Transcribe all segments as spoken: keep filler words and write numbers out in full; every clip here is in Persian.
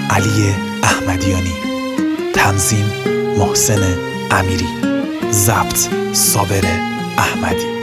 علی احمدیانی، تنظیم محسن امیری، ضبط صابر احمدی.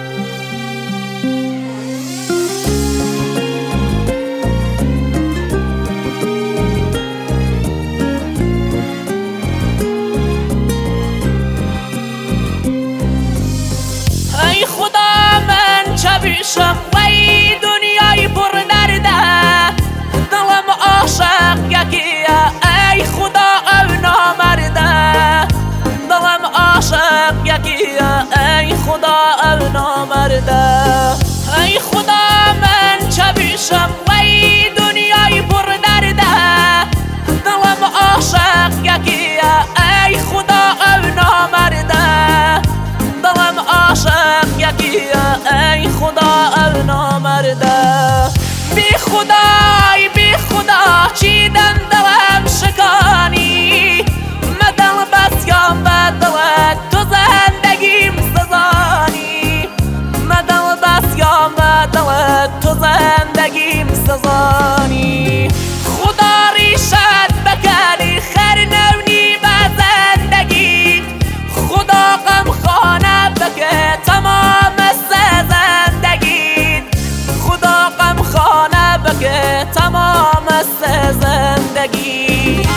ای خدا من چه بیشم و ای دنیای پر درده، دلم عاشق یکیه ای خدا او نامرده، دلم عاشق یکیه ای خدا او نامرده. ای خدا من چه بیشم و ای دنیای پر درده، دلم عاشق یکیه ای خدا او نامرده، دلم عاشق یکیه ای خدا او نامرده. بی خدای بی خدا چیدن دلم شکانی، مدل بس یا مدل تو زندگیم سزانی، مدل بس یا مدل تو زندگیم سزانی. خدا ریشت بکنی خیر نونی به زندگی، خدا غم خانه بکه تمام زندگی، خدا غم خانه بکه تمام زندگی.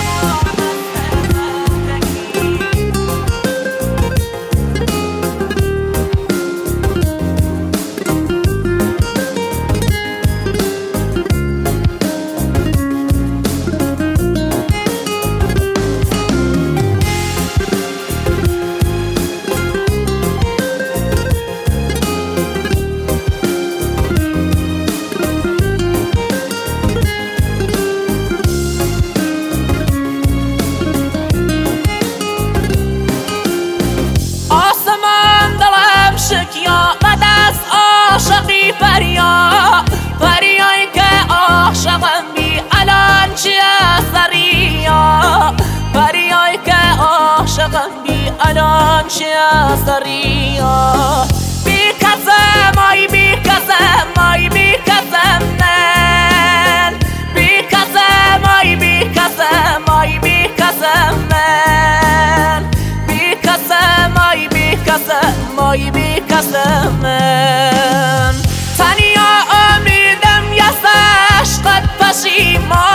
شکیا و دست عاشقی فریا، فریایی که عاشقم بی الان چیه سریا، فریایی که عاشقم بی الان چیه سریا. بی کسم آی بی کسم آی بی کسم من، بی کسم آی بی کسم آی بی کسم من، بی کسم آی بی کسم آی بی کسم من. تنیا امیدم یه عشقت پشیمان،